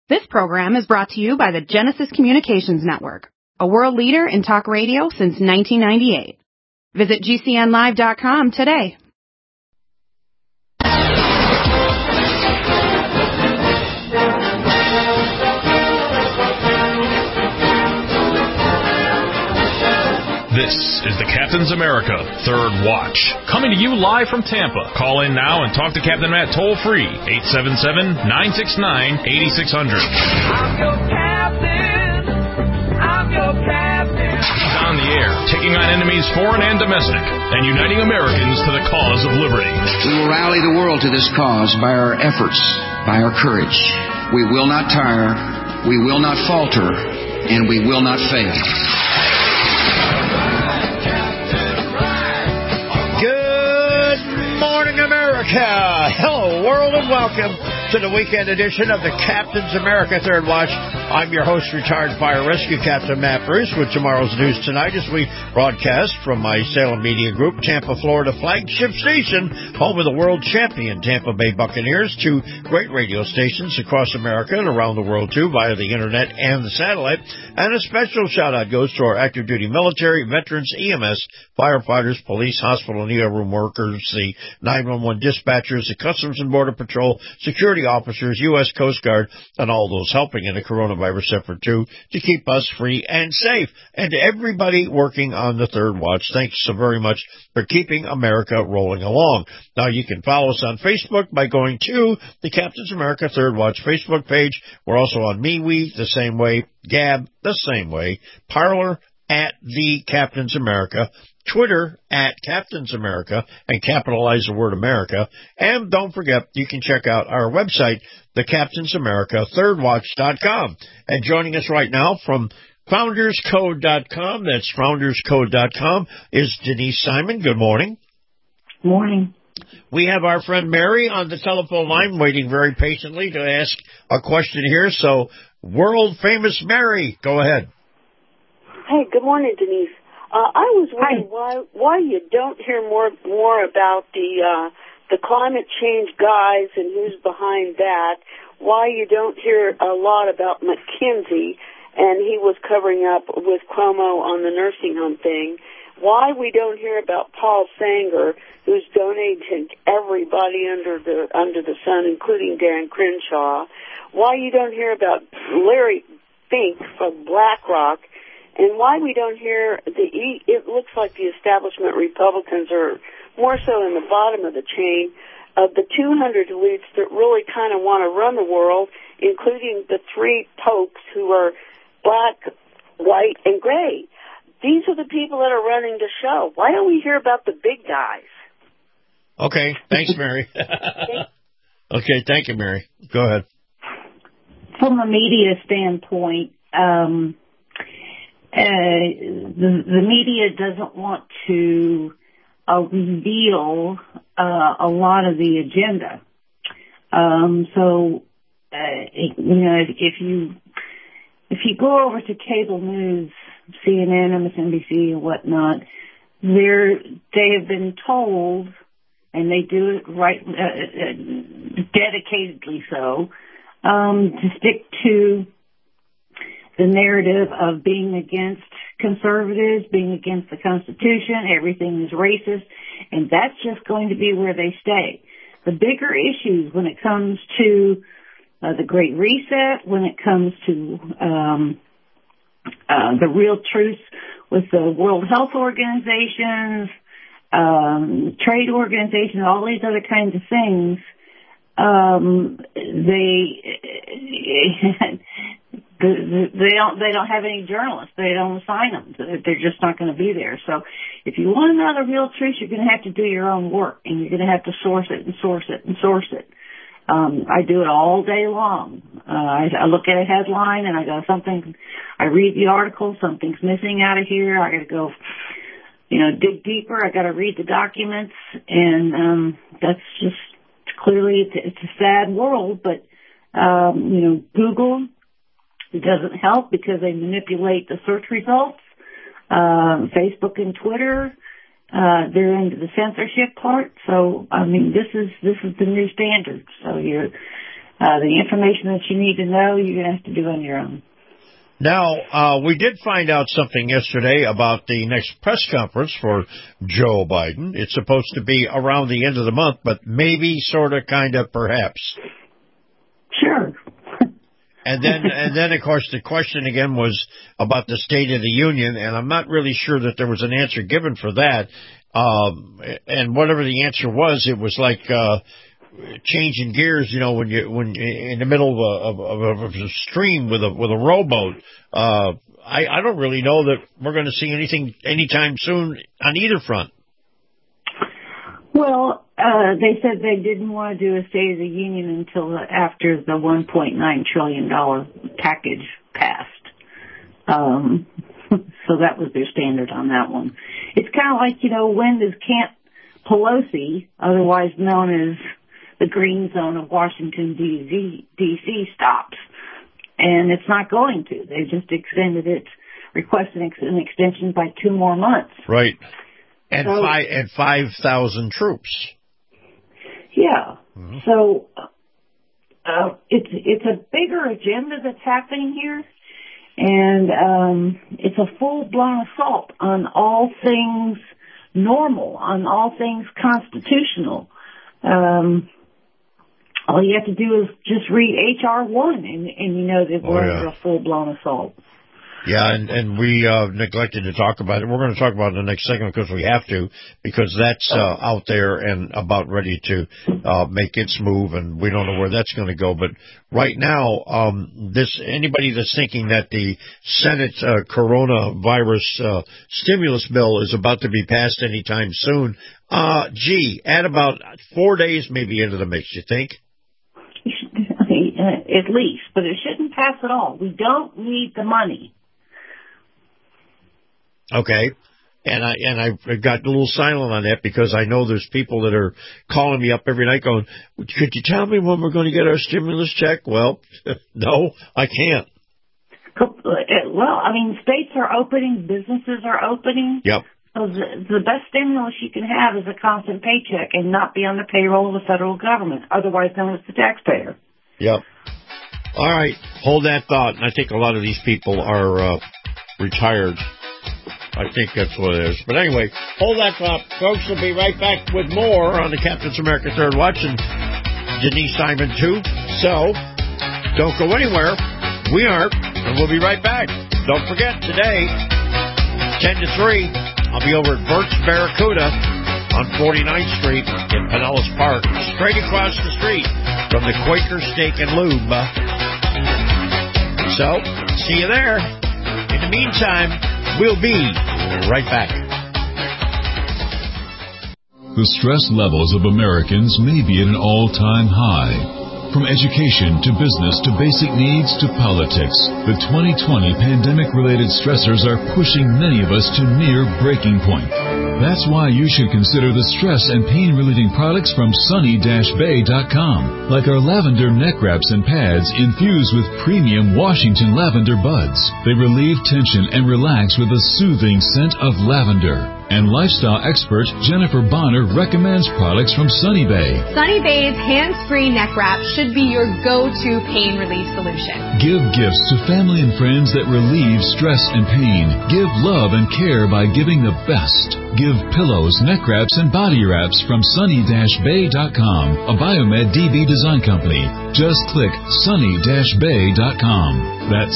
This program is brought to you by the Genesis Communications Network, a world leader in talk radio since 1998. Visit GCNlive.com today. This is the Captain's America Third Watch, coming to you live from Tampa. Call in now and talk to Captain Matt toll-free, 877-969-8600. I'm your captain. I'm your captain. He's on the air, taking on enemies foreign and domestic, and uniting Americans to the cause of liberty. We will rally the world to this cause by our efforts, by our courage. We will not tire, we will not falter, and we will not fail. Hello, world, and welcome to the weekend edition of the Captain's America Third Watch. I'm your host, retired Fire Rescue Captain Matt Bruce, with tomorrow's news tonight as we broadcast from my Salem Media Group, Tampa, Florida flagship station, home of the world champion Tampa Bay Buccaneers, two great radio stations across America and around the world, too, via the internet and the satellite. And a special shout-out goes to our active duty military, veterans, EMS, firefighters, police, hospital and ER room workers, the 911 dispatchers, the Customs and Border Patrol, security officers, U.S. Coast Guard, and all those helping in the coronavirus effort, too, to keep us free and safe. And to everybody working on the Third Watch, thanks so very much for keeping America rolling along. Now, you can follow us on Facebook by going to the Captain's America Third Watch Facebook page. We're also on MeWe the same way, Gab the same way, Parler at the Captain's America, Twitter at Captain's America, and capitalize the word America. And don't forget, you can check out our website, the Captain's America ThirdWatch.com. And joining us right now from FoundersCode.com, that's FoundersCode.com, is Denise Simon. Good morning. Morning. We have our friend Mary on the telephone line waiting very patiently to ask a question here. So, world-famous Mary, go ahead. Hey, good morning, Denise. I was wondering why you don't hear more about the climate change guys and who's behind that. Why you don't hear a lot about McKinsey, and he was covering up with Cuomo on the nursing home thing. Why we don't hear about Paul Sanger, who's donated to everybody under the sun, including Dan Crenshaw. Why you don't hear about Larry Fink from BlackRock. And why we don't hear it looks like the establishment Republicans are more so in the bottom of the chain of the 200 elites that really kind of want to run the world, including the three popes who are black, white, and gray. These are the people that are running the show. Why don't we hear about the big guys? Okay. Thanks, Mary. Okay. Thank you, Mary. Go ahead. From a media standpoint, the media doesn't want to reveal a lot of the agenda. If you go over to cable news, CNN, MSNBC, and whatnot, they have been told, and they do it right, dedicatedly so, to stick to the narrative of being against conservatives, being against the Constitution, everything is racist, and that's just going to be where they stay. The bigger issues when it comes to the Great Reset, when it comes to the real truth with the World Health Organizations, trade organizations, all these other kinds of things, they don't have any journalists. They don't assign them. They're just not going to be there. So if you want to know the real truth, you're going to have to do your own work, and you're going to have to source it and source it and source it. I do it all day long. I look at a headline and I go, I read the article, something's missing out of here. I got to go, dig deeper. I got to read the documents, and that's just clearly it's a sad world, but Google, it doesn't help because they manipulate the search results. Facebook and Twitter, they're into the censorship part. So, this is the new standard. So The information that you need to know, you're going to have to do on your own. Now, we did find out something yesterday about the next press conference for Joe Biden. It's supposed to be around the end of the month, but maybe, sort of, kind of, perhaps. Sure. And then, of course, the question again was about the State of the Union, and I'm not really sure that there was an answer given for that. And whatever the answer was, it was like changing gears, you know, when in the middle of a stream with a rowboat. I don't really know that we're going to see anything anytime soon on either front. Well, they said they didn't want to do a State of the Union until after the $1.9 trillion package passed. So that was their standard on that one. It's kind of like, you know, when does Camp Pelosi, otherwise known as the green zone of Washington, D.C., stops? And it's not going to. They just extended it, requested an extension by 2 more months. Right. And 5,000 troops. Yeah. Mm-hmm. So it's a bigger agenda that's happening here, and it's a full-blown assault on all things normal, on all things constitutional. All you have to do is just read H.R. 1, and you know that we're under a full-blown assault. Yeah, and we neglected to talk about it. We're going to talk about it in the next segment because we have to, because that's out there and about ready to make its move, and we don't know where that's going to go. But right now, anybody that's thinking that the Senate coronavirus stimulus bill is about to be passed anytime soon, add about 4 days maybe into the mix, you think? At least, but it shouldn't pass at all. We don't need the money. Okay, and I got a little silent on that because I know there's people that are calling me up every night going, could you tell me when we're going to get our stimulus check? Well, no, I can't. Well, I mean, states are opening, businesses are opening. Yep. So the best stimulus you can have is a constant paycheck and not be on the payroll of the federal government, otherwise known as the taxpayer. Yep. All right, hold that thought. And I think a lot of these people are retired. I think that's what it is. But anyway, hold that thought. Folks, we'll be right back with more on the Captain's America Third Watch, and Denise Simon, too. So, don't go anywhere. We aren't, and we'll be right back. Don't forget, today, 10 to 3, I'll be over at Burt's Barracuda on 49th Street in Pinellas Park, straight across the street from the Quaker Steak and Lube. So, see you there. In the meantime, we'll be right back. The stress levels of Americans may be at an all-time high. From education to business to basic needs to politics, the 2020 pandemic-related stressors are pushing many of us to near breaking point. That's why you should consider the stress and pain-relieving products from Sunny-Bay.com, like our lavender neck wraps and pads infused with premium Washington lavender buds. They relieve tension and relax with a soothing scent of lavender. And lifestyle expert Jennifer Bonner recommends products from Sunny Bay. Sunny Bay's hands-free neck wrap should be your go-to pain relief solution. Give gifts to family and friends that relieve stress and pain. Give love and care by giving the best. Give pillows, neck wraps, and body wraps from Sunny-Bay.com, a Biomed DB design company. Just click Sunny-Bay.com. That's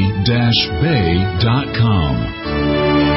Sunny-Bay.com.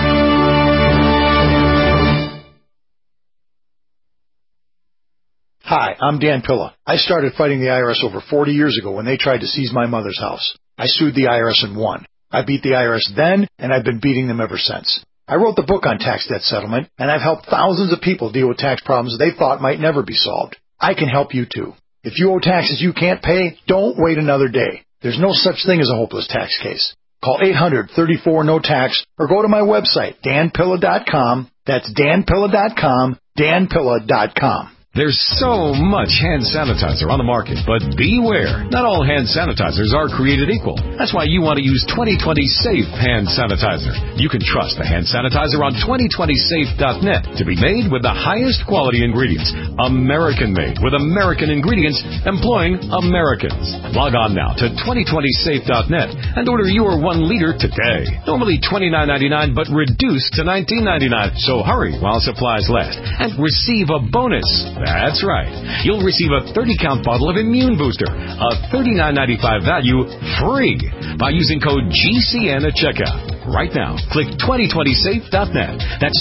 Hi, I'm Dan Pilla. I started fighting the IRS over 40 years ago when they tried to seize my mother's house. I sued the IRS and won. I beat the IRS then, and I've been beating them ever since. I wrote the book on tax debt settlement, and I've helped thousands of people deal with tax problems they thought might never be solved. I can help you too. If you owe taxes you can't pay, don't wait another day. There's no such thing as a hopeless tax case. Call 800-34-NO-TAX or go to my website, danpilla.com. That's danpilla.com, danpilla.com. There's so much hand sanitizer on the market, but beware. Not all hand sanitizers are created equal. That's why you want to use 2020 Safe Hand Sanitizer. You can trust the hand sanitizer on 2020safe.net to be made with the highest quality ingredients. American-made with American ingredients, employing Americans. Log on now to 2020safe.net and order your 1 liter today. Normally $29.99, but reduced to $19.99. So hurry while supplies last and receive a bonus. That's right. You'll receive a 30-count bottle of Immune Booster, a $39.95 value, free by using code GCN at checkout. Right now, click 2020safe.net. That's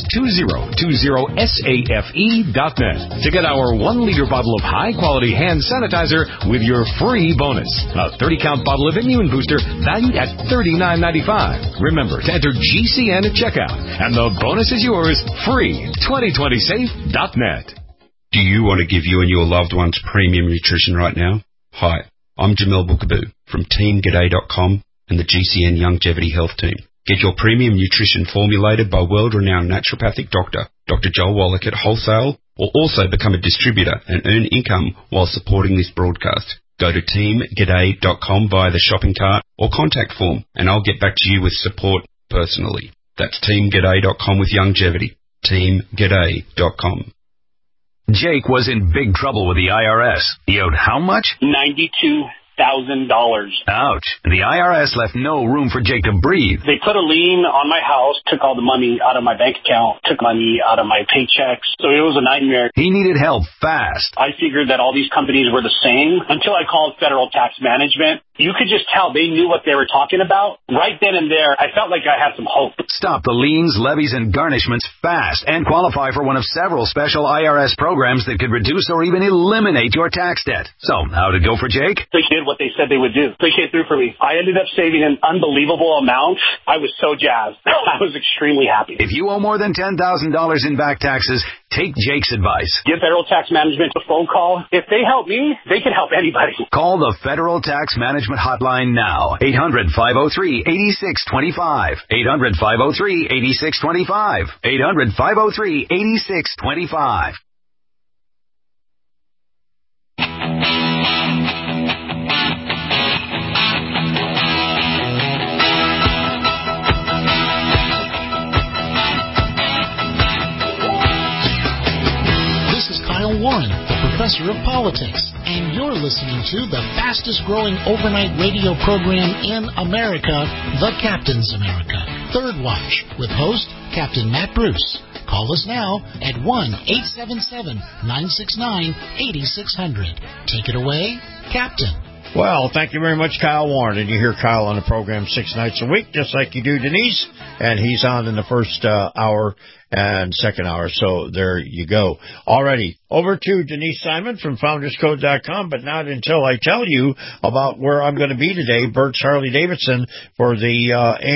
2020safe.net to get our 1 liter bottle of high-quality hand sanitizer with your free bonus. A 30-count bottle of Immune Booster valued at $39.95. Remember to enter GCN at checkout, and the bonus is yours free. 2020safe.net. Do you want to give you and your loved ones premium nutrition right now? Hi, I'm Jamel Bookaboo from TeamGaday.com and the GCN Longevity Health Team. Get your premium nutrition formulated by world-renowned naturopathic doctor, Dr. Joel Wallach at Wholesale, or also become a distributor and earn income while supporting this broadcast. Go to TeamGaday.com via the shopping cart or contact form, and I'll get back to you with support personally. That's TeamGaday.com with longevity. TeamGaday.com. Jake was in big trouble with the IRS. He owed how much? $92,000. Ouch. The IRS left no room for Jake to breathe. They put a lien on my house, took all the money out of my bank account, took money out of my paychecks. So it was a nightmare. He needed help fast. I figured that all these companies were the same until I called Federal Tax Management. You could just tell they knew what they were talking about. Right then and there, I felt like I had some hope. Stop the liens, levies, and garnishments fast and qualify for one of several special IRS programs that could reduce or even eliminate your tax debt. So, how'd it go for Jake? They did what they said they would do. They came through for me. I ended up saving an unbelievable amount. I was so jazzed. I was extremely happy. If you owe more than $10,000 in back taxes, take Jake's advice. Give Federal Tax Management a phone call. If they help me, they can help anybody. Call the Federal Tax Management Hotline now. 800-503-8625. 800-503-8625. 800-503-8625. Warren, the professor of politics, and you're listening to the fastest growing overnight radio program in America, The Captain's America, Third Watch, with host Captain Matt Bruce. Call us now at 1-877-969-8600. Take it away, Captain. Well, thank you very much, Kyle Warren. And you hear Kyle on the program 6 nights a week, just like you do Denise. And he's on in the first hour and second hour. So there you go. Alrighty. Over to Denise Simon from FoundersCode.com, but not until I tell you about where I'm going to be today, Burt's Harley Davidson, for the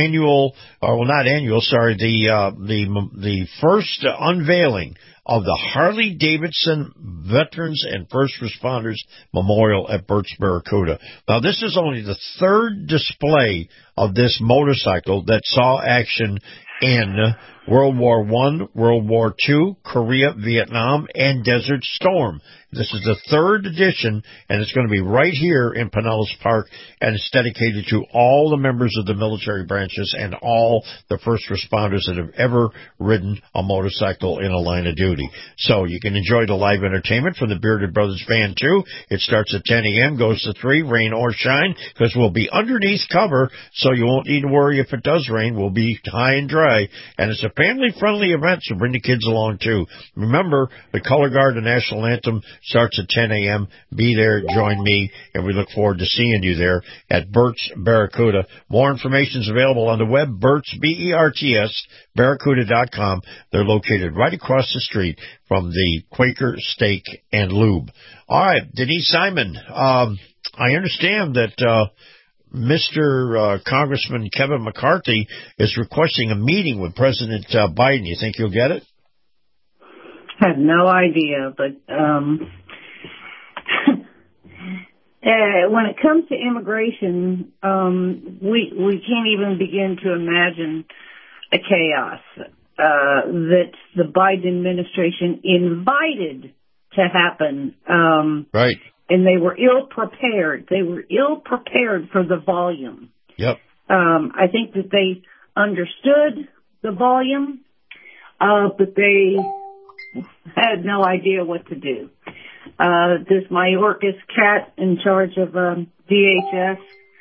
the first unveiling of the Harley Davidson Veterans and First Responders Memorial at Burt's Barracuda. Now, this is only the third display of this motorcycle that saw action in World War I, World War II, Korea, Vietnam, and Desert Storm. This is the third edition, and it's going to be right here in Pinellas Park, and it's dedicated to all the members of the military branches and all the first responders that have ever ridden a motorcycle in a line of duty. So you can enjoy the live entertainment from the Bearded Brothers Band, too. It starts at 10 a.m., goes to 3, rain or shine, because we'll be underneath cover, so you won't need to worry if it does rain. We'll be high and dry, and it's a family-friendly event, so bring the kids along, too. Remember, the Color Guard, the National Anthem, starts at 10 a.m. Be there, join me, and we look forward to seeing you there at Burt's Barracuda. More information is available on the web, Burt's, B-E-R-T-S, Barracuda.com. They're located right across the street from the Quaker Steak and Lube. All right, Denise Simon, I understand that Mr. Congressman Kevin McCarthy is requesting a meeting with President Biden. You think you'll get it? I have no idea, but when it comes to immigration, we can't even begin to imagine a chaos that the Biden administration invited to happen. Right. And they were ill prepared. They were ill prepared for the volume. Yep. I think that they understood the volume, but they had no idea what to do. This Mayorkas cat in charge of DHS,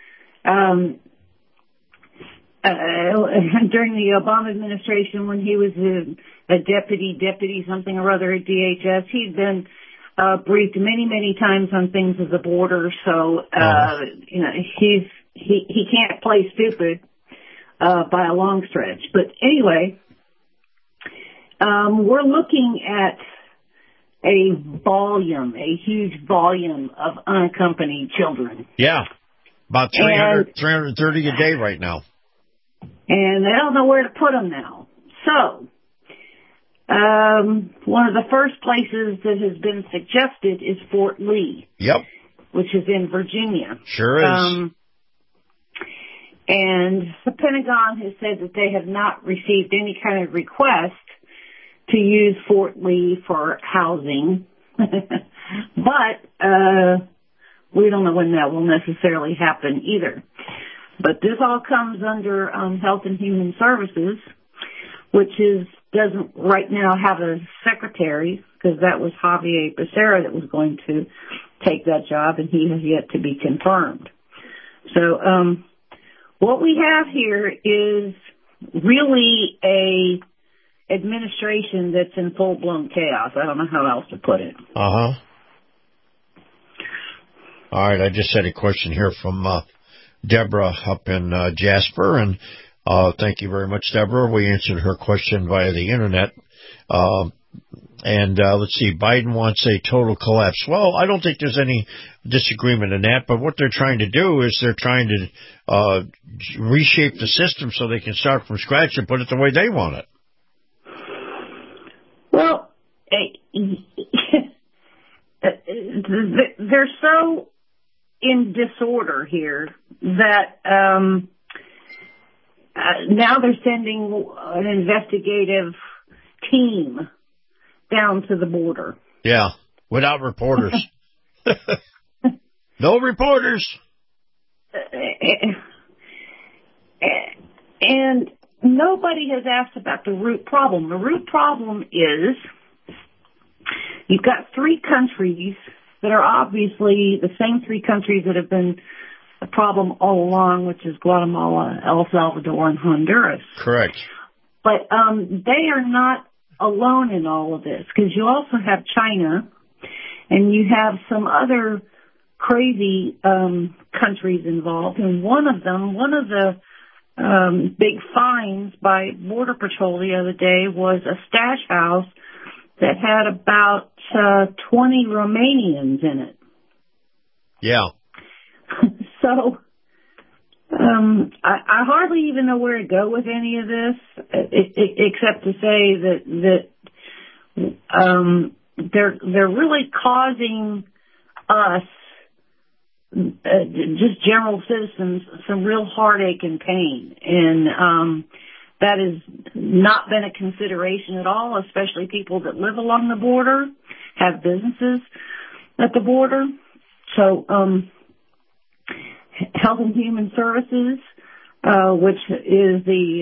during the Obama administration, when he was a deputy something or other at DHS, he'd been briefed many times on things at the border. So you know, he can't play stupid by a long stretch. But anyway, we're looking at a huge volume of unaccompanied children. Yeah, about 330 a day right now. And they don't know where to put them now. So, one of the first places that has been suggested is Fort Lee. Yep. Which is in Virginia. Sure is. And the Pentagon has said that they have not received any kind of request to use Fort Lee for housing. But we don't know when that will necessarily happen either. But this all comes under Health and Human Services, which doesn't right now have a secretary, because that was Javier Becerra that was going to take that job, and he has yet to be confirmed. So what we have here is really a administration that's in full-blown chaos. I don't know how else to put it. Uh-huh. All right, I just had a question here from Deborah up in Jasper, and thank you very much, Deborah. We answered her question via the Internet. And let's see, Biden wants a total collapse. Well, I don't think there's any disagreement in that, but what they're trying to do is they're trying to reshape the system so they can start from scratch and put it the way they want it. Well, they're so in disorder here that now they're sending an investigative team down to the border. Yeah, without reporters. No reporters. And nobody has asked about the root problem. The root problem is you've got three countries that are obviously the same three countries that have been a problem all along, which is Guatemala, El Salvador, and Honduras. Correct. But they are not alone in all of this, because you also have China, and you have some other crazy countries involved. And one of the big finds by Border Patrol the other day was a stash house that had about 20 Romanians in it. Yeah. So I hardly even know where to go with any of this, except to say that they're really causing us, just general citizens, some real heartache and pain, and that has not been a consideration at all, especially people that live along the border, have businesses at the border. So Health and Human Services, which is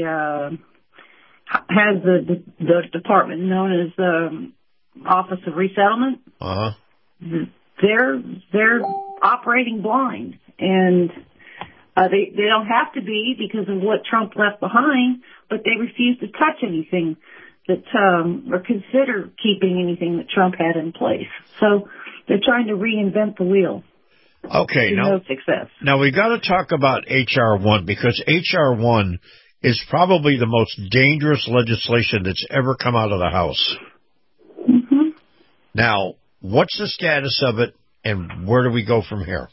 has the department known as the Office of Resettlement. Uh-huh. They're operating blind, and they don't have to be because of what Trump left behind, but they refuse to touch anything that or consider keeping anything that Trump had in place. So they're trying to reinvent the wheel. Okay, no success. Now we got to talk about H.R. 1, because H.R. 1 is probably the most dangerous legislation that's ever come out of the House. Mm-hmm. Now, what's the status of it, and where do we go from here?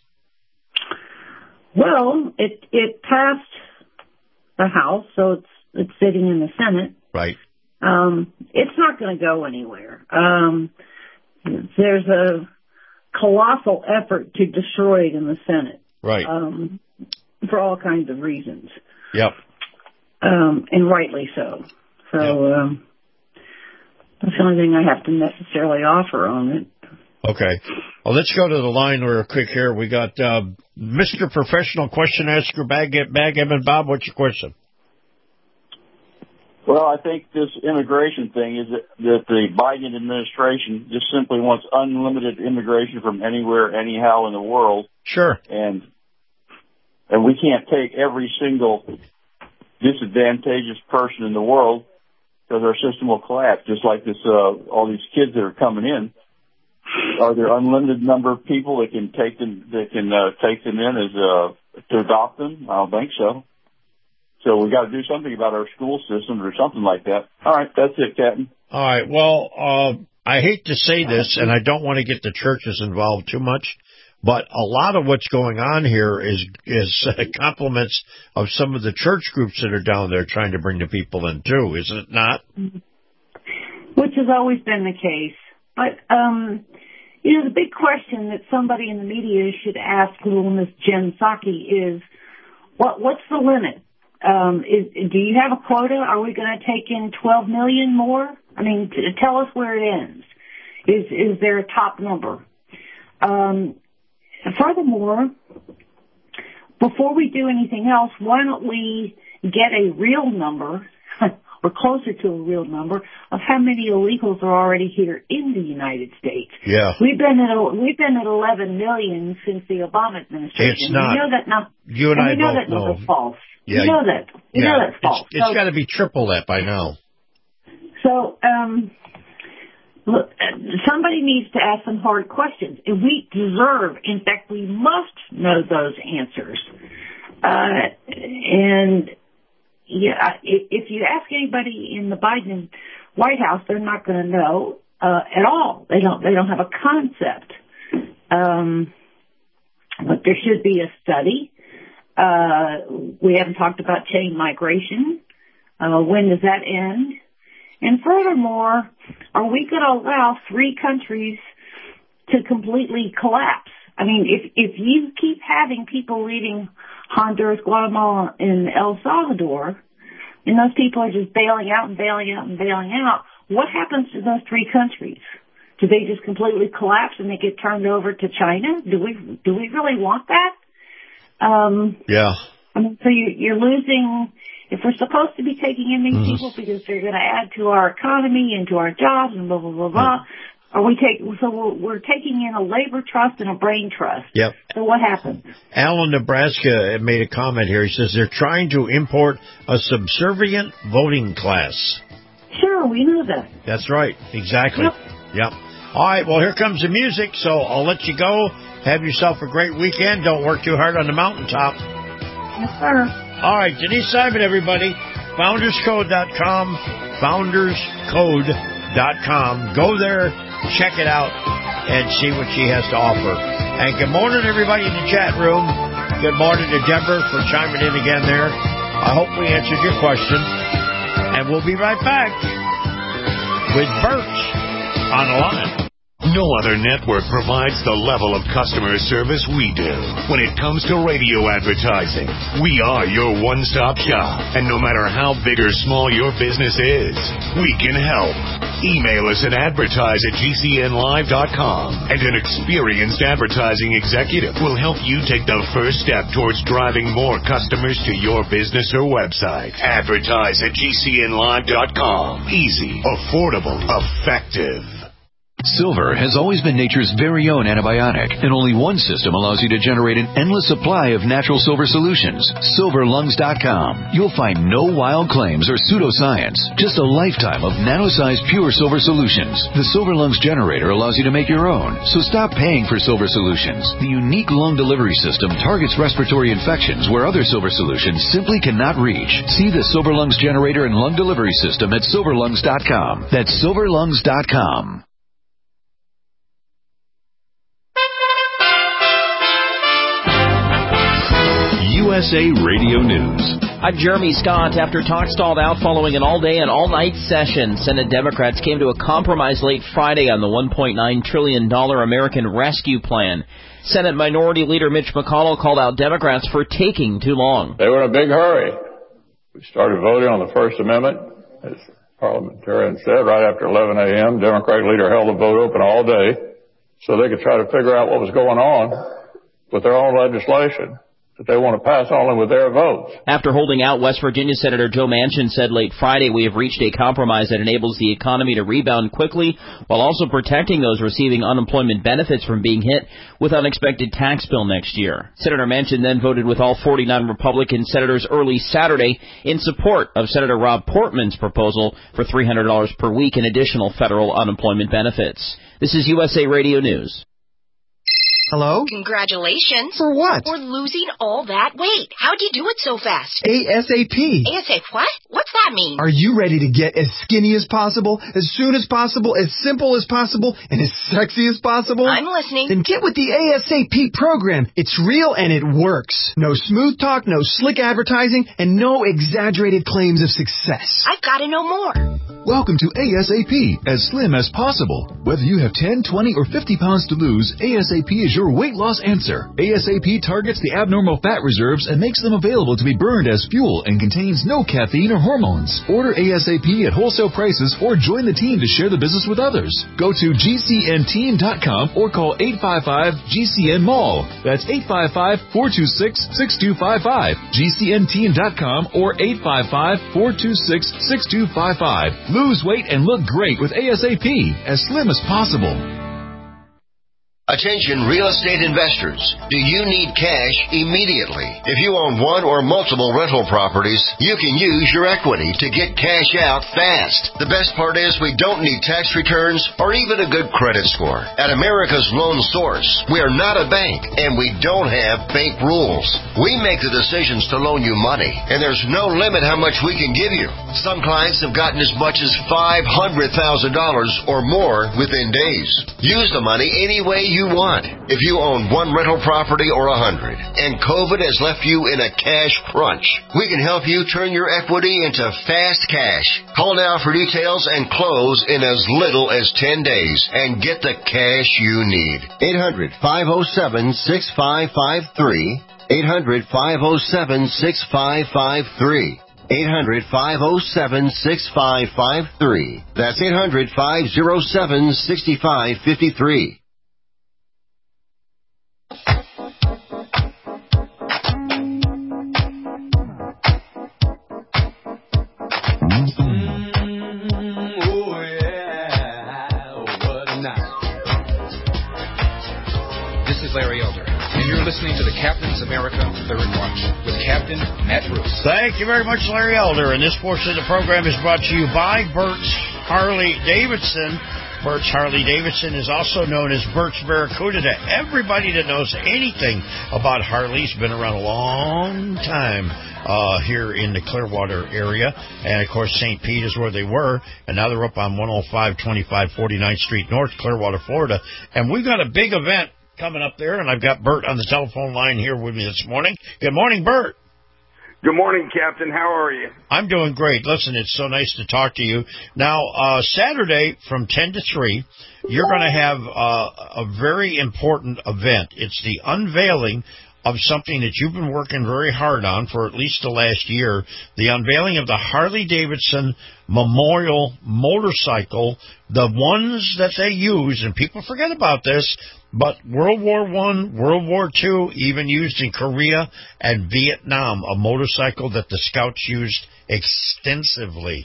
Well, it passed the House, so it's sitting in the Senate. Right. It's not going to go anywhere. There's a colossal effort to destroy it in the Senate. Right. For all kinds of reasons. Yep. And rightly so. So, that's the only thing I have to necessarily offer on it. Okay. Well, let's go to the line real quick here. We got Mr. Professional Question Asker, Backgammon Bob. What's your question? Well, I think this immigration thing is that the Biden administration just simply wants unlimited immigration from anywhere, anyhow in the world. Sure. And we can't take every single disadvantageous person in the world because our system will collapse, just like this. All these kids that are coming in. Are there unlimited number of people that can take them in as to adopt them? I don't think so. So we got to do something about our school system or something like that. All right, that's it, Captain. All right. Well, I hate to say this, and I don't want to get the churches involved too much, but a lot of what's going on here is compliments of some of the church groups that are down there trying to bring the people in too, is it not? Which has always been the case. But, the big question that somebody in the media should ask little Miss Jen Psaki is, what's the limit? Do you have a quota? Are we going to take in 12 million more? I mean, tell us where it ends. Is there a top number? Furthermore, before we do anything else, why don't we get a real number, or closer to a real number, of how many illegals are already here in the United States? Yeah. We've been at 11 million since the Obama administration. It's not. We know that you and I know both that know. number's false. Yeah. We know that. We know that's false. It's got to be triple that by now. So, look, somebody needs to ask some hard questions. And we deserve, in fact, we must know those answers. If you ask anybody in the Biden White House, they're not going to know at all. They don't have a concept. But there should be a study. We haven't talked about chain migration. When does that end? And furthermore, are we going to allow 3 countries to completely collapse? I mean, if you keep having people leaving Honduras, Guatemala, and El Salvador, and those people are just bailing out, what happens to those 3 countries? Do they just completely collapse and they get turned over to China? Do we really want that? Yeah. I mean, so you're losing. If we're supposed to be taking in these people because they're going to add to our economy and to our jobs and blah blah blah blah, we're taking in a labor trust and a brain trust. Yep. So what happens? Alan, Nebraska made a comment here. He says they're trying to import a subservient voting class. Sure, we know that. That's right. Exactly. Yep. All right. Well, here comes the music. So I'll let you go. Have yourself a great weekend. Don't work too hard on the mountaintop. Yes, sir. All right, Denise Simon, everybody. FoundersCode.com. FoundersCode.com. Go there, check it out, and see what she has to offer. And good morning, everybody in the chat room. Good morning to Deborah for chiming in again there. I hope we answered your question. And we'll be right back with Bert on the line. No other network provides the level of customer service we do. When it comes to radio advertising, we are your one-stop shop. And no matter how big or small your business is, we can help. Email us at advertise@gcnlive.com, and an experienced advertising executive will help you take the first step towards driving more customers to your business or website. Advertise@gcnlive.com. Easy, affordable, effective. Silver has always been nature's very own antibiotic, and only one system allows you to generate an endless supply of natural silver solutions. SilverLungs.com. You'll find no wild claims or pseudoscience, just a lifetime of nano-sized pure silver solutions. The Silver Lungs generator allows you to make your own, so stop paying for silver solutions. The unique lung delivery system targets respiratory infections where other silver solutions simply cannot reach. See the Silver Lungs generator and lung delivery system at SilverLungs.com. That's SilverLungs.com. USA Radio News. I'm Jeremy Scott. After talks stalled out following an all-day and all-night session, Senate Democrats came to a compromise late Friday on the $1.9 trillion American Rescue Plan. Senate Minority Leader Mitch McConnell called out Democrats for taking too long. They were in a big hurry. We started voting on the First Amendment, as the parliamentarian said, right after 11 a.m. Democratic leader held the vote open all day. so they could try to figure out what was going on with their own legislation that they want to pass only with their votes. After holding out, West Virginia Senator Joe Manchin said late Friday, "We have reached a compromise that enables the economy to rebound quickly while also protecting those receiving unemployment benefits from being hit with unexpected tax bill next year." Senator Manchin then voted with all 49 Republican senators early Saturday in support of Senator Rob Portman's proposal for $300 per week in additional federal unemployment benefits. This is USA Radio News. Hello? Congratulations. For what? For losing all that weight. How'd you do it so fast? ASAP. ASAP what? What's that mean? Are you ready to get as skinny as possible, as soon as possible, as simple as possible, and as sexy as possible? I'm listening. Then get with the ASAP program. It's real and it works. No smooth talk, no slick advertising, and no exaggerated claims of success. I've got to know more. Welcome to ASAP, as slim as possible. Whether you have 10, 20, or 50 pounds to lose, ASAP is your weight loss answer. ASAP targets the abnormal fat reserves and makes them available to be burned as fuel and contains no caffeine or hormones. Order ASAP at wholesale prices or join the team to share the business with others. Go to GCNteam.com or call 855-GCN-MALL. That's 855-426-6255. GCNteam.com or 855-426-6255. Lose weight and look great with ASAP, as slim as possible. Attention real estate investors. Do you need cash immediately? If you own one or multiple rental properties, you can use your equity to get cash out fast. The best part is we don't need tax returns or even a good credit score. At America's Loan Source, we are not a bank and we don't have bank rules. We make the decisions to loan you money, and there's no limit how much we can give you. Some clients have gotten as much as $500,000 or more within days. Use the money any way you want. If you own one rental property or 100 and COVID has left you in a cash crunch, we can help you turn your equity into fast cash. Call now for details and close in as little as 10 days and get the cash you need. 800-507-6553. 800-507-6553. 800-507-6553. That's 800-507-6553. This is Larry Elder, and you're listening to the Captain's America Third Watch with Captain Matt Bruce. Thank you very much, Larry Elder. And this portion of the program is brought to you by Burt's Harley-Davidson. Burt's Harley-Davidson is also known as Burt's Barracuda to everybody that knows anything about Harleys. Been around a long time here in the Clearwater area. And, of course, St. Pete is where they were. And now they're up on 105-25 49th Street North, Clearwater, Florida. And we've got a big event coming up there, and I've got Bert on the telephone line here with me this morning. Good morning, Bert. Good morning, Captain. How are you? I'm doing great. Listen, it's so nice to talk to you. Now, Saturday from 10 to 3, you're going to have a very important event. It's the unveiling of something that you've been working very hard on for at least the last year, the unveiling of the Harley-Davidson Memorial Motorcycle, the ones that they use, and people forget about this, but World War I, World War II, even used in Korea and Vietnam, a motorcycle that the Scouts used extensively.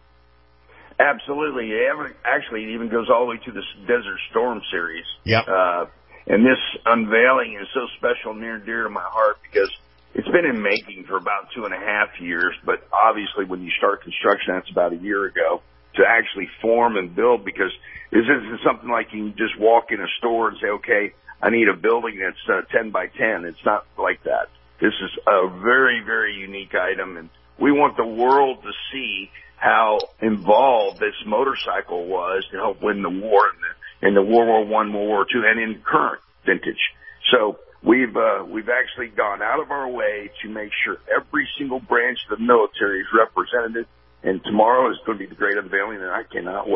Absolutely. Actually, it even goes all the way to the Desert Storm series. Yep. And this unveiling is so special, near and dear to my heart, because it's been in making for about 2.5 years, but obviously when you start construction, that's about a year ago, to actually form and build, because this isn't something like you can just walk in a store and say, okay, I need a building that's 10 by 10. It's not like that. This is a very, very unique item, and we want the world to see how involved this motorcycle was to help win the war in the World War I, World War II, and in current vintage. So we've actually gone out of our way to make sure every single branch of the military is represented, and tomorrow is going to be the great unveiling, and I cannot wait.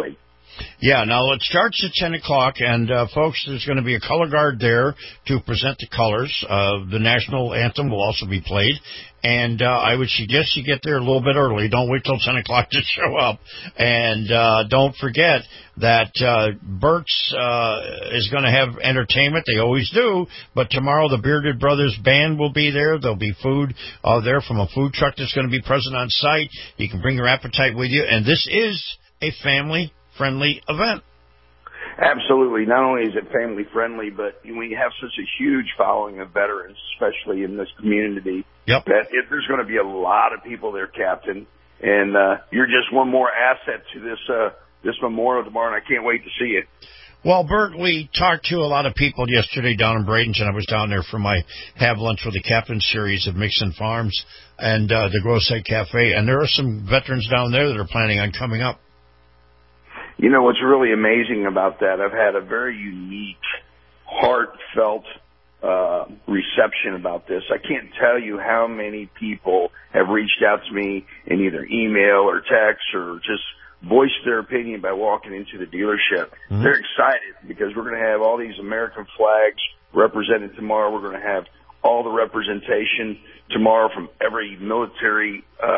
Yeah, now it starts at 10 o'clock, and, folks, there's going to be a color guard there to present the colors. The national anthem will also be played, and I would suggest you get there a little bit early. Don't wait till 10 o'clock to show up. And don't forget that Bert's is going to have entertainment. They always do, but tomorrow the Bearded Brothers Band will be there. There'll be food there from a food truck that's going to be present on site. You can bring your appetite with you, and this is a family-friendly event. Absolutely. Not only is it family-friendly, but we have such a huge following of veterans, especially in this community, that there's going to be a lot of people there, Captain. And you're just one more asset to this memorial tomorrow, and I can't wait to see it. Well, Bert, we talked to a lot of people yesterday down in Bradenton. I was down there for my Have Lunch with the Captain series of Mixon Farms and the Grosse Cafe, and there are some veterans down there that are planning on coming up. You know, what's really amazing about that, I've had a very unique, heartfelt reception about this. I can't tell you how many people have reached out to me in either email or text or just voiced their opinion by walking into the dealership. Mm-hmm. They're excited because we're going to have all these American flags represented tomorrow. We're going to have all the representation tomorrow from every military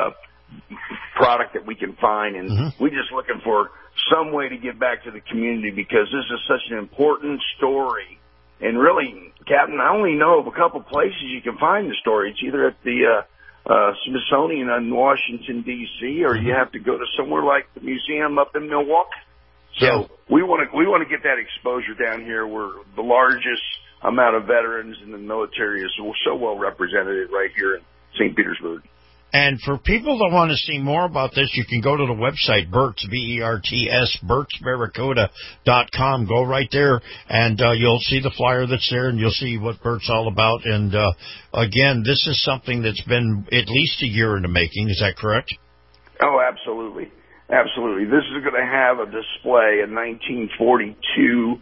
product that we can find, and we're just looking for some way to get back to the community because this is such an important story. And really, Captain, I only know of a couple places you can find the story. It's either at the Smithsonian in Washington, D.C., or you have to go to somewhere like the museum up in Milwaukee. So we want to get that exposure down here where the largest amount of veterans in the military is so well represented right here in St. Petersburg. And for people that want to see more about this, you can go to the website, Bert's, B-E-R-T-S, Bert'sBarracuda.com. Go right there, and you'll see the flyer that's there, and you'll see what Bert's all about. And, again, this is something that's been at least a year in the making. Is that correct? Oh, absolutely. Absolutely. This is going to have a display, a 1942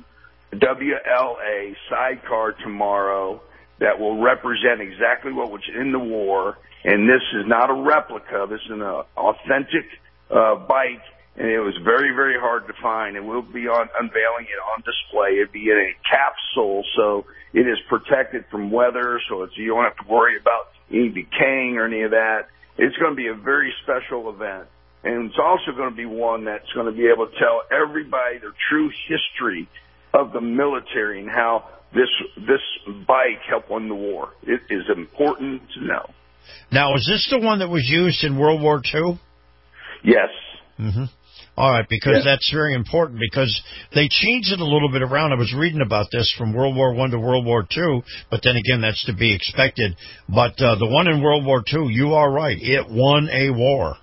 WLA sidecar tomorrow that will represent exactly what was in the war. And this is not a replica. This is an authentic bike, and it was very, very hard to find. And we'll be unveiling it on display. It'll be in a capsule, so it is protected from weather, so you don't have to worry about any decaying or any of that. It's going to be a very special event. And it's also going to be one that's going to be able to tell everybody the true history of the military and how this bike helped win the war. It is important to know. Now, is this the one that was used in World War II? Yes. Mm-hmm. All right, because that's very important because they changed it a little bit around. I was reading about this from World War I to World War II, but then again, that's to be expected. But the one in World War II, you are right. It won a war.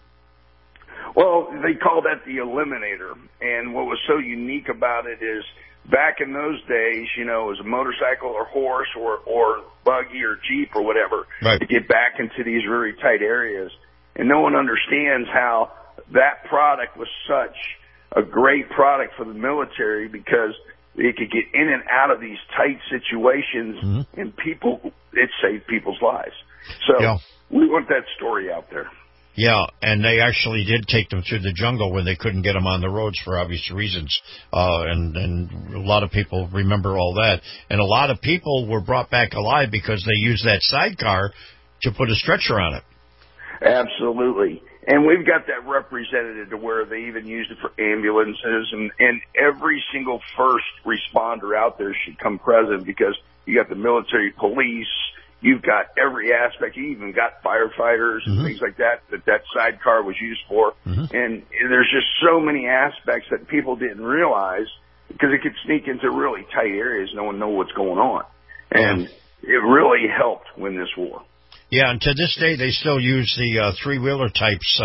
Well, they call that the Eliminator. And what was so unique about it is back in those days, you know, it was a motorcycle or horse or buggy or Jeep or whatever to get back into these really tight areas. And no one understands how that product was such a great product for the military because it could get in and out of these tight situations and it saved people's lives. So we want that story out there. Yeah, and they actually did take them through the jungle when they couldn't get them on the roads for obvious reasons. And a lot of people remember all that. And a lot of people were brought back alive because they used that sidecar to put a stretcher on it. Absolutely. And we've got that represented to where they even used it for ambulances. And every single first responder out there should come present because you got the military police. You've got every aspect. You even got firefighters and things like that sidecar was used for. And there's just so many aspects that people didn't realize because it could sneak into really tight areas. No one knows what's going on. And it really helped win this war. Yeah, and to this day, they still use the three-wheeler types.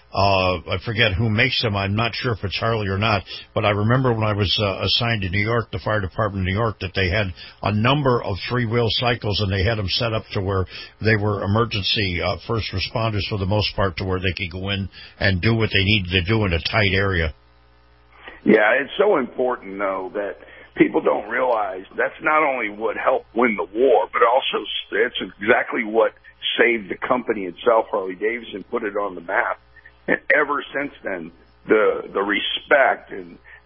I forget who makes them. I'm not sure if it's Harley or not. But I remember when I was assigned to New York, the Fire Department of New York, that they had a number of three-wheel cycles, and they had them set up to where they were emergency first responders for the most part to where they could go in and do what they needed to do in a tight area. Yeah, it's so important, though, that people don't realize that's not only what helped win the war, but also it's exactly what saved the company itself, Harley-Davidson, put it on the map. And ever since then, the respect and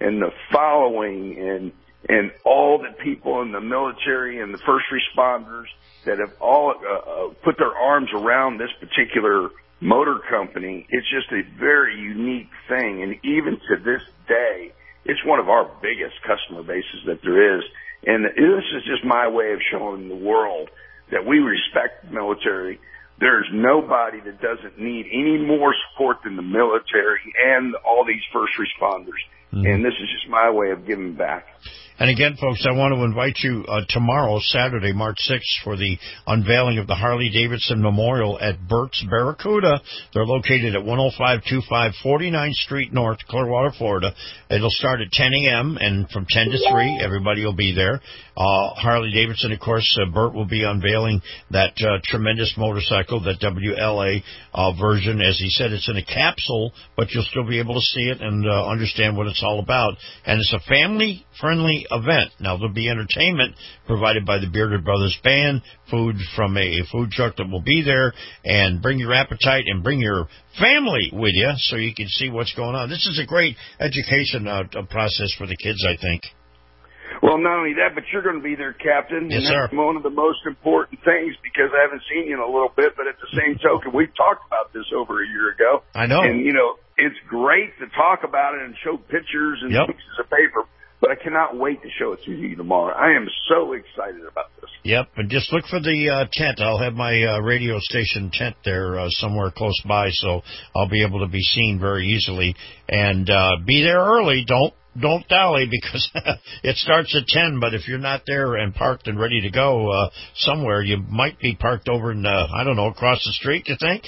and the following and all the people in the military and the first responders that have all put their arms around this particular motor company. It's just a very unique thing. And even to this day, it's one of our biggest customer bases that there is. And this is just my way of showing the world that we respect the military. There's nobody that doesn't need any more support than the military and all these first responders. Mm-hmm. And this is just my way of giving back. And again, folks, I want to invite you tomorrow, Saturday, March 6th, for the unveiling of the Harley-Davidson Memorial at Burt's Barracuda. They're located at 10525 49th Street North, Clearwater, Florida. It'll start at 10 a.m., and from 10 to 3, everybody will be there. Harley-Davidson, of course, Burt will be unveiling that tremendous motorcycle, that WLA version. As he said, it's in a capsule, but you'll still be able to see it and understand what it's all about. And it's a family-friendly event. Now, there'll be entertainment provided by the Bearded Brothers Band, food from a food truck that will be there, and bring your appetite and bring your family with you so you can see what's going on. This is a great education process for the kids, I think. Well, not only that, but you're going to be there, Captain. Yes, and that's sir. One of the most important things, because I haven't seen you in a little bit, but at the same token, we've talked about this over a year ago. I know. And, it's great to talk about it and show pictures and pieces of paper, but I cannot wait to show it to you tomorrow. I am so excited about this. Yep, and just look for the tent. I'll have my radio station tent there somewhere close by, so I'll be able to be seen very easily. And be there early. Don't dally, because it starts at 10, but if you're not there and parked and ready to go somewhere, you might be parked over in, across the street, you think?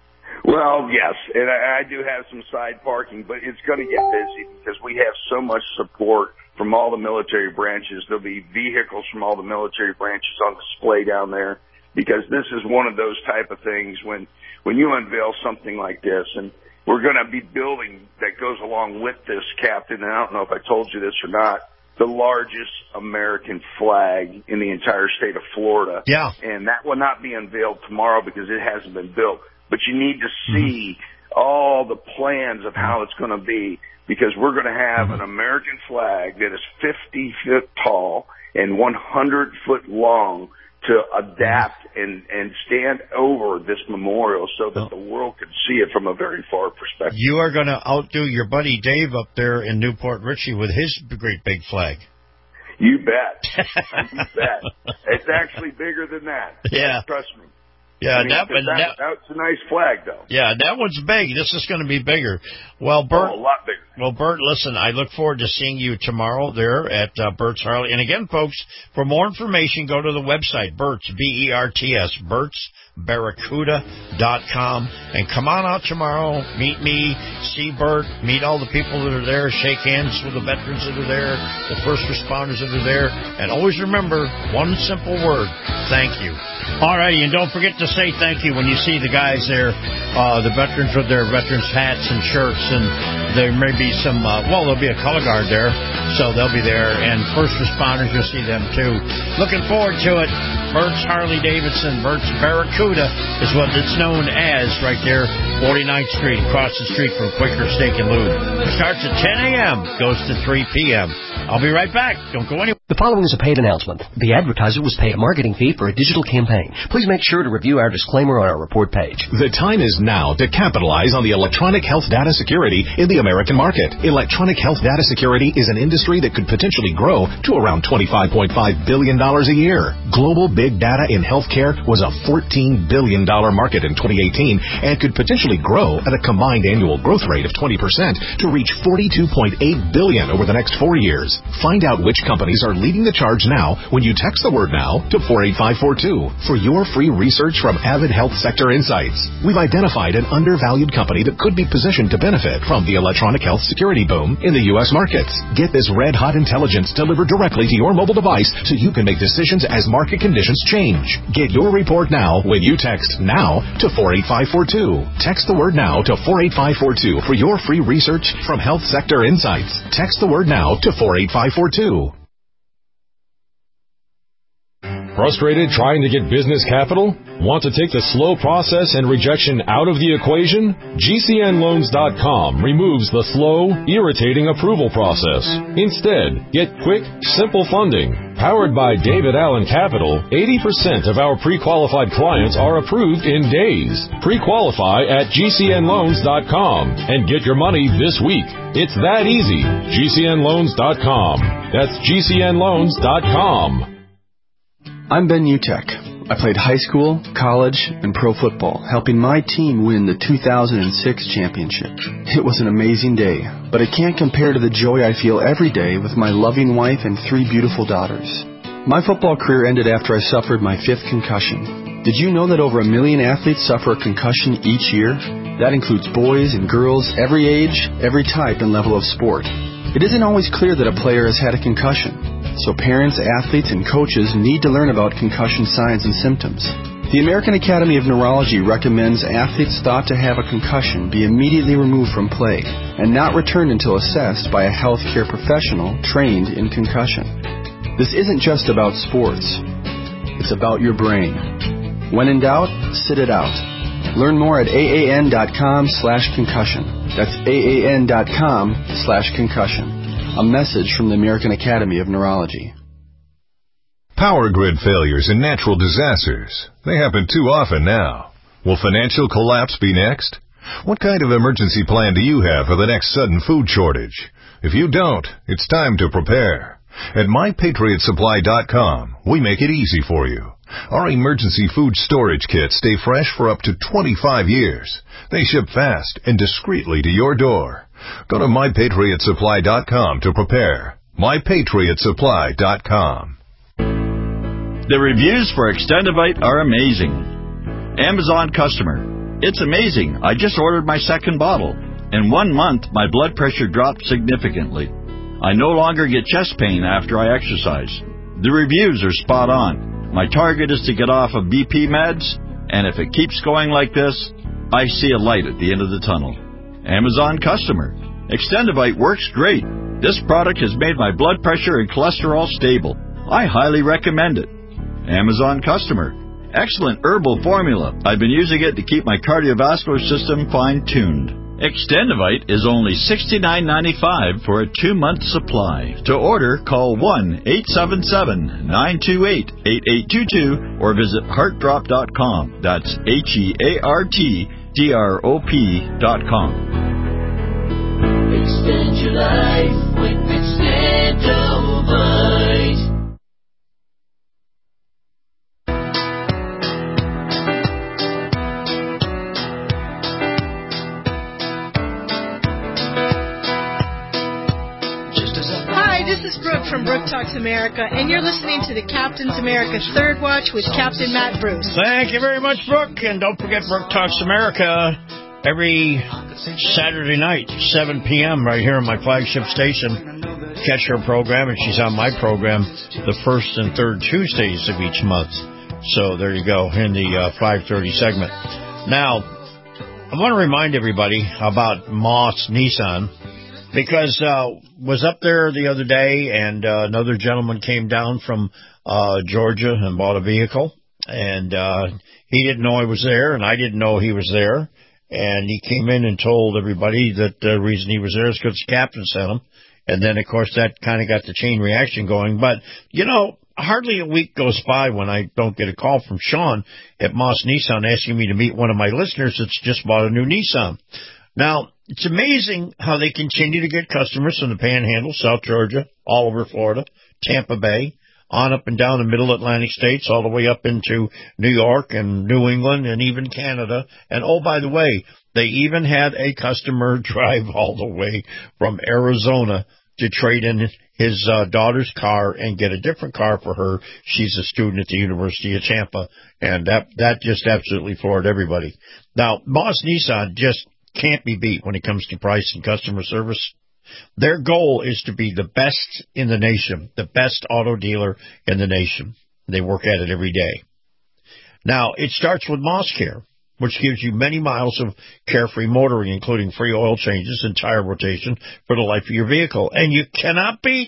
Well, yes, and I do have some side parking, but it's going to get busy because we have so much support from all the military branches. There'll be vehicles from all the military branches on display down there, because this is one of those type of things when you unveil something like this. And we're going to be building, that goes along with this, Captain, and I don't know if I told you this or not, the largest American flag in the entire state of Florida. Yeah. And that will not be unveiled tomorrow because it hasn't been built. But you need to see all the plans of how it's going to be, because we're going to have an American flag that is 50 foot tall and 100 foot long to adapt and stand over this memorial so that the world can see it from a very far perspective. You are going to outdo your buddy Dave up there in Newport Richey with his great big flag. You bet. You bet. It's actually bigger than that. Yeah. Trust me. Yeah, that's a nice flag, though. Yeah, that one's big. This is going to be bigger. Well, Bert, a lot bigger. Well, Bert, listen, I look forward to seeing you tomorrow there at Burt's Harley. And again, folks, for more information, go to the website, Burt's, B-E-R-T-S, Burt'sBarracuda.com. And come on out tomorrow. Meet me, see Bert, meet all the people that are there, shake hands with the veterans that are there, the first responders that are there. And always remember one simple word: thank you. All righty, and don't forget to say thank you when you see the guys there, the veterans with their veterans hats and shirts, and there may be some, there'll be a color guard there, so they'll be there, and first responders, you'll see them too. Looking forward to it. Burt's Harley-Davidson, Burt's Barracuda is what it's known as right there, 49th Street, across the street from Quaker Steak and Lube. It starts at 10 a.m., goes to 3 p.m. I'll be right back. Don't go anywhere. The following is a paid announcement. The advertiser was paid a marketing fee for a digital campaign. Please make sure to review our disclaimer on our report page. The time is now to capitalize on the electronic health data security in the American market. Electronic health data security is an industry that could potentially grow to around $25.5 billion a year. Global big data in healthcare was a $14 billion market in 2018 and could potentially grow at a combined annual growth rate of 20% to reach $42.8 billion over the next 4 years. Find out which companies are leading the charge now when you text the word NOW to 48542 for your free research from Avid Health Sector Insights. We've identified an undervalued company that could be positioned to benefit from the electronic health security boom in the U.S. markets. Get this red-hot intelligence delivered directly to your mobile device so you can make decisions as market conditions change. Get your report now when you text NOW to 48542. Text the word NOW to 48542 for your free research from Health Sector Insights. Text the word NOW to 48542. Frustrated trying to get business capital? Want to take the slow process and rejection out of the equation? GCNLoans.com removes the slow, irritating approval process. Instead, get quick, simple funding. Powered by David Allen Capital, 80% of our pre-qualified clients are approved in days. Pre-qualify at GCNLoans.com and get your money this week. It's that easy. GCNLoans.com. That's GCNLoans.com. I'm Ben Utek. I played high school, college, and pro football, helping my team win the 2006 championship. It was an amazing day, but it can't compare to the joy I feel every day with my loving wife and 3 beautiful daughters. My football career ended after I suffered my 5th concussion. Did you know that over 1 million athletes suffer a concussion each year? That includes boys and girls, every age, every type and level of sport. It isn't always clear that a player has had a concussion. So parents, athletes, and coaches need to learn about concussion signs and symptoms. The American Academy of Neurology recommends athletes thought to have a concussion be immediately removed from play and not returned until assessed by a healthcare professional trained in concussion. This isn't just about sports. It's about your brain. When in doubt, sit it out. Learn more at AAN.com/concussion. That's AAN.com/concussion. A message from the American Academy of Neurology. Power grid failures and natural disasters. They happen too often now. Will financial collapse be next? What kind of emergency plan do you have for the next sudden food shortage? If you don't, it's time to prepare. At MyPatriotSupply.com, we make it easy for you. Our emergency food storage kits stay fresh for up to 25 years. They ship fast and discreetly to your door. Go to MyPatriotSupply.com to prepare. MyPatriotSupply.com. The reviews for Extendivite are amazing. Amazon customer. It's amazing. I just ordered my 2nd bottle. In 1 month, my blood pressure dropped significantly. I no longer get chest pain after I exercise. The reviews are spot on. My target is to get off of BP meds, and if it keeps going like this, I see a light at the end of the tunnel. Amazon customer. Extendivite works great. This product has made my blood pressure and cholesterol stable. I highly recommend it. Amazon customer. Excellent herbal formula. I've been using it to keep my cardiovascular system fine-tuned. Extendivite is only $69.95 for a 2-month supply. To order, call 1-877-928-8822 or visit heartdrop.com. That's HEARTDROP.com. Extend your life with Extendivite. This is Brooke from Brooke Talks America, and you're listening to the Captain's America Third Watch with Captain Matt Bruce. Thank you very much, Brooke. And don't forget Brooke Talks America every Saturday night, 7 p.m. right here on my flagship station. Catch her program, and she's on my program the first and third Tuesdays of each month. So there you go, in the 5:30 segment. Now, I want to remind everybody about Moss Nissan, because was up there the other day, and another gentleman came down from Georgia and bought a vehicle, and he didn't know I was there, and I didn't know he was there, and he came in and told everybody that the reason he was there is because the captain sent him, and then, of course, that kind of got the chain reaction going. But, you know, hardly a week goes by when I don't get a call from Sean at Moss Nissan asking me to meet one of my listeners that's just bought a new Nissan. Now, it's amazing how they continue to get customers from the Panhandle, South Georgia, all over Florida, Tampa Bay, on up and down the middle Atlantic states, all the way up into New York and New England and even Canada. And, oh, by the way, they even had a customer drive all the way from Arizona to trade in his daughter's car and get a different car for her. She's a student at the University of Tampa, and that just absolutely floored everybody. Now, Moss Nissan just can't be beat when it comes to price and customer service. Their goal is to be the best in the nation, the best auto dealer in the nation. They work at it every day. Now, it starts with Moss Care, which gives you many miles of carefree motoring, including free oil changes and tire rotation for the life of your vehicle. And you cannot beat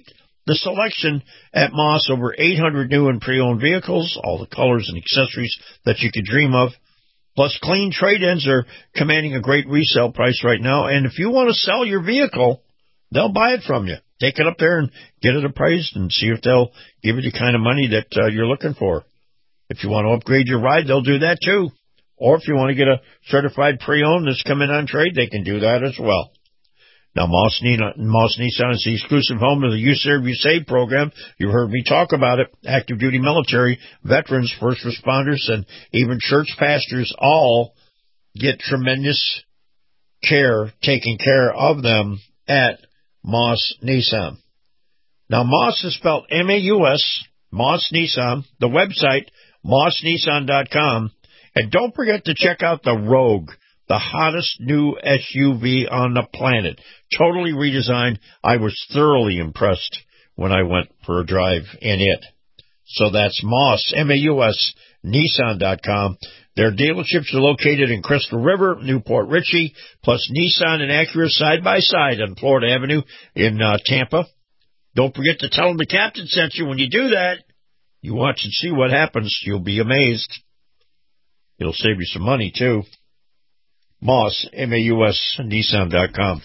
The selection at Moss, over 800 new and pre-owned vehicles, all the colors and accessories that you could dream of, plus clean trade-ins are commanding a great resale price right now. And if you want to sell your vehicle, they'll buy it from you. Take it up there and get it appraised and see if they'll give you the kind of money that you're looking for. If you want to upgrade your ride, they'll do that too. Or if you want to get a certified pre-owned that's coming on trade, they can do that as well. Now, Moss Nissan is the exclusive home of the You Serve, You Save program. You've heard me talk about it. Active duty military, veterans, first responders, and even church pastors all get tremendous care taking care of them at Moss Nissan. Now, Moss is spelled M-A-U-S, Moss Nissan, the website, mossnissan.com. And don't forget to check out the Rogue, the hottest new SUV on the planet. Totally redesigned. I was thoroughly impressed when I went for a drive in it. So that's Moss, M-A-U-S, Nissan.com. Their dealerships are located in Crystal River, Newport Richey, plus Nissan and Acura side-by-side on Florida Avenue in Tampa. Don't forget to tell them the captain sent you. When you do that, you watch and see what happens. You'll be amazed. It'll save you some money, too. Moss, M-A-U-S, Nissan.com.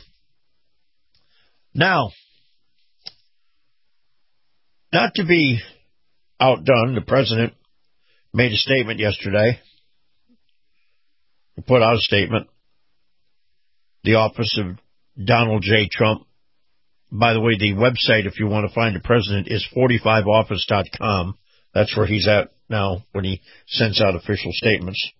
Now, not to be outdone, the president made a statement yesterday. He put out a statement. The office of Donald J. Trump. By the way, the website, if you want to find the president, is 45office.com. That's where he's at now when he sends out official statements.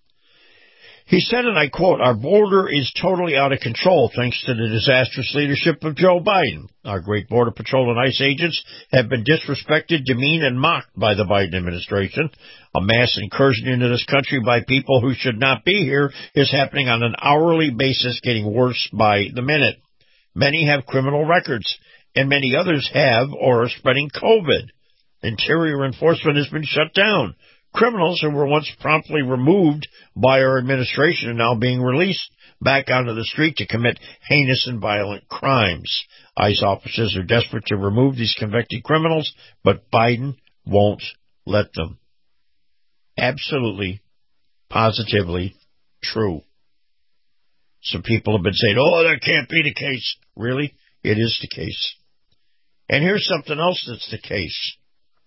He said, and I quote, "Our border is totally out of control thanks to the disastrous leadership of Joe Biden. Our great Border Patrol and ICE agents have been disrespected, demeaned, and mocked by the Biden administration. A mass incursion into this country by people who should not be here is happening on an hourly basis, getting worse by the minute. Many have criminal records, and many others have or are spreading COVID. Interior enforcement has been shut down. Criminals who were once promptly removed by our administration are now being released back onto the street to commit heinous and violent crimes. ICE officers are desperate to remove these convicted criminals, but Biden won't let them." Absolutely, positively true. Some people have been saying, "Oh, that can't be the case." Really? It is the case. And here's something else that's the case.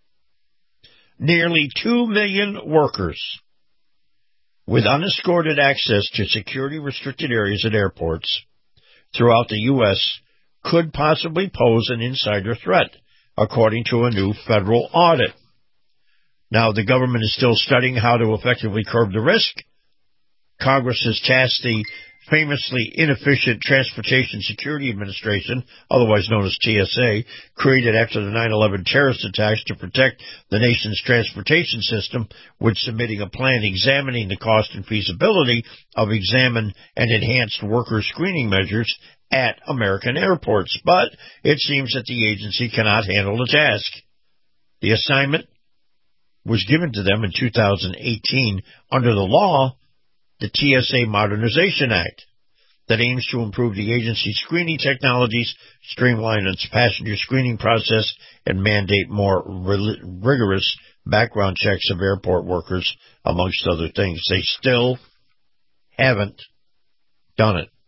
Nearly 2 million workers with unescorted access to security-restricted areas at airports throughout the U.S. could possibly pose an insider threat, according to a new federal audit. Now, the government is still studying how to effectively curb the risk. Congress has tasked the famously inefficient Transportation Security Administration, otherwise known as TSA, created after the 9/11 terrorist attacks to protect the nation's transportation system, with submitting a plan examining the cost and feasibility of examined and enhanced worker screening measures at American airports. But it seems that the agency cannot handle the task. The assignment was given to them in 2018 under the law, the TSA Modernization Act, that aims to improve the agency's screening technologies, streamline its passenger screening process, and mandate more rigorous background checks of airport workers, amongst other things. They still haven't done it.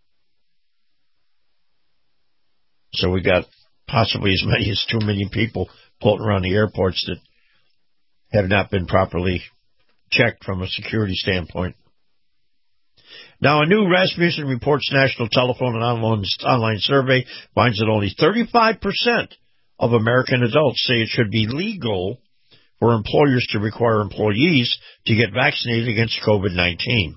So we got possibly as many as 2 million people floating around the airports that have not been properly checked from a security standpoint. Now, a new Rasmussen Reports national telephone and online survey finds that only 35% of American adults say it should be legal for employers to require employees to get vaccinated against COVID-19.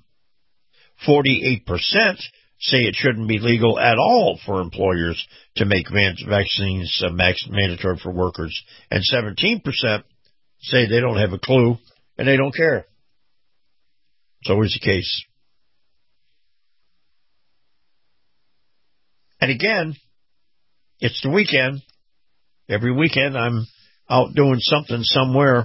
48% say it shouldn't be legal at all for employers to make vaccines mandatory for workers. And 17% say they don't have a clue and they don't care. It's always the case. And again, it's the weekend. Every weekend I'm out doing something somewhere.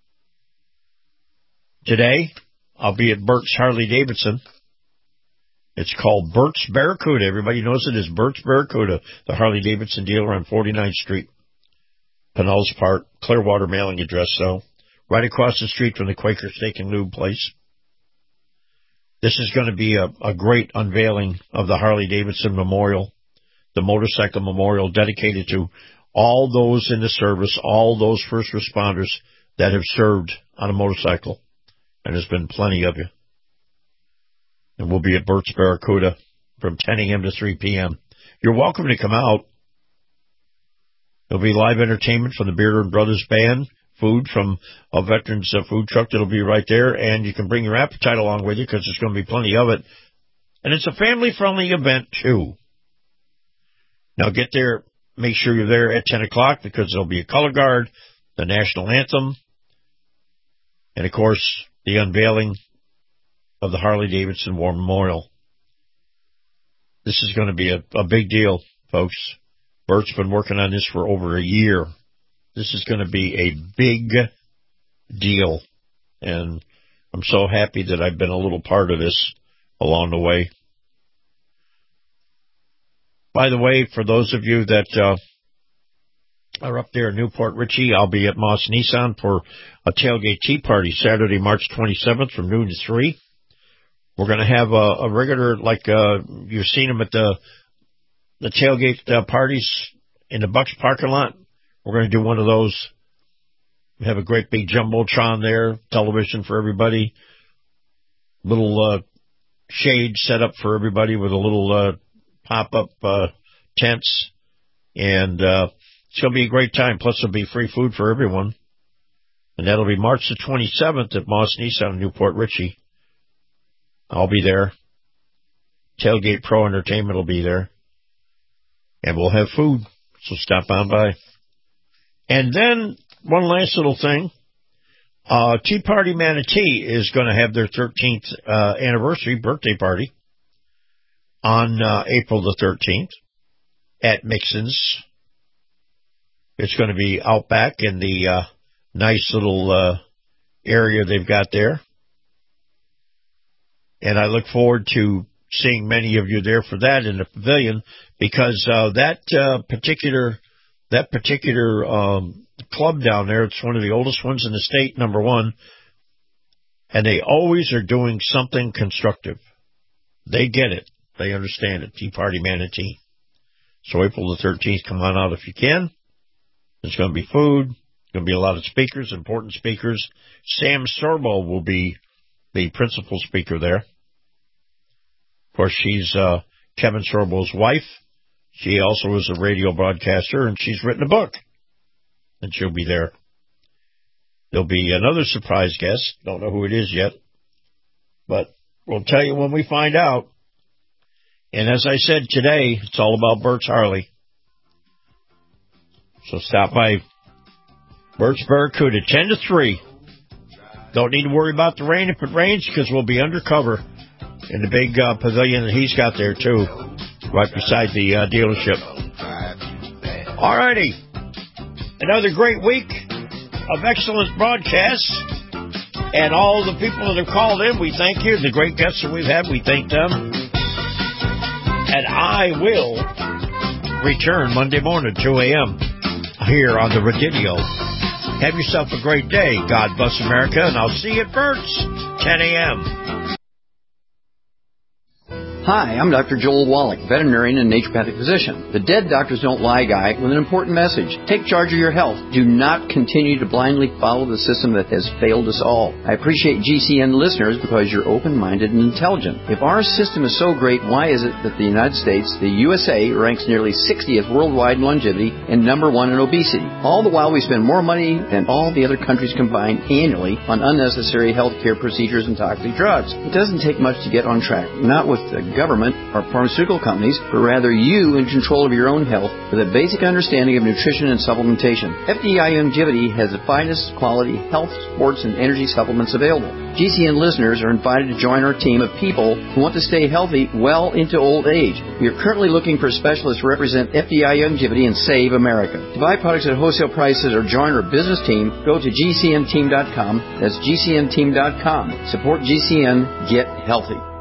Today, I'll be at Burt's Harley Davidson. It's called Burt's Barracuda. Everybody knows it as Burt's Barracuda, the Harley-Davidson dealer on 49th Street, Pinellas Park, Clearwater mailing address, though. Right across the street from the Quaker Steak and Lube place. This is going to be a great unveiling of the Harley-Davidson Memorial, the motorcycle memorial dedicated to all those in the service, all those first responders that have served on a motorcycle. And there's been plenty of you. And we'll be at Burt's Barracuda from 10 a.m. to 3 p.m. You're welcome to come out. There'll be live entertainment from the Bearden Brothers Band, food from a veteran's food truck that'll be right there, and you can bring your appetite along with you because there's going to be plenty of it. And it's a family-friendly event, too. Now get there, make sure you're there at 10 o'clock because there'll be a color guard, the national anthem, and, of course, the unveiling of the Harley-Davidson War Memorial. This is going to be a big deal, folks. Bert's been working on this for over a year. This is going to be a big deal, and I'm so happy that I've been a little part of this along the way. By the way, for those of you that are up there in Newport Richey, I'll be at Moss Nissan for a tailgate tea party Saturday, March 27th from noon to 3. We're going to have a regular, like you've seen them at the tailgate parties in the Bucks parking lot. We're going to do one of those. We have a great big Jumbotron there, television for everybody, little shade set up for everybody with a little pop-up tents, and it's going to be a great time. Plus, there'll be free food for everyone, and that'll be March the 27th at Moss Nissan in Newport Richey. I'll be there. Tailgate Pro Entertainment will be there, and we'll have food, so stop on by. And then, one last little thing. Tea Party Manatee is going to have their 13th anniversary birthday party on April the 13th at Mixon's. It's going to be out back in the nice little area they've got there. And I look forward to seeing many of you there for that in the pavilion, because that particular club down there, it's one of the oldest ones in the state, number one, and they always are doing something constructive. They get it. They understand it. Tea Party Manatee. So April the 13th, come on out if you can. There's going to be food. There's going to be a lot of speakers, important speakers. Sam Sorbo will be the principal speaker there. Of course, she's Kevin Sorbo's wife. She also is a radio broadcaster, and she's written a book. And she'll be there. There'll be another surprise guest. Don't know who it is yet. But we'll tell you when we find out. And as I said today, it's all about Burt's Harley. So stop by Burt's Barracuda, 10 to 3. Don't need to worry about the rain if it rains, because we'll be undercover in the big pavilion that he's got there, too, right beside the dealership. All righty. Another great week of excellent broadcasts. And all the people that have called in, we thank you. The great guests that we've had, we thank them. And I will return Monday morning, 2 a.m. here on the Radio. Have yourself a great day. God bless America, and I'll see you at Burt's, 10 a.m. Hi, I'm Dr. Joel Wallach, veterinarian and naturopathic physician. The Dead Doctors Don't Lie guy with an important message. Take charge of your health. Do not continue to blindly follow the system that has failed us all. I appreciate GCN listeners because you're open-minded and intelligent. If our system is so great, why is it that the United States, the USA, ranks nearly 60th worldwide in longevity and number 1 in obesity? All the while we spend more money than all the other countries combined annually on unnecessary health care procedures and toxic drugs. It doesn't take much to get on track. Not with the government or pharmaceutical companies, but rather you in control of your own health with a basic understanding of nutrition and supplementation. FDI Longevity has the finest quality health, sports, and energy supplements available. GCN listeners are invited to join our team of people who want to stay healthy well into old age. We are currently looking for specialists to represent FDI Longevity and Save America. To buy products at wholesale prices or join our business team, go to GCNteam.com. That's GCNteam.com. Support GCN. Get healthy.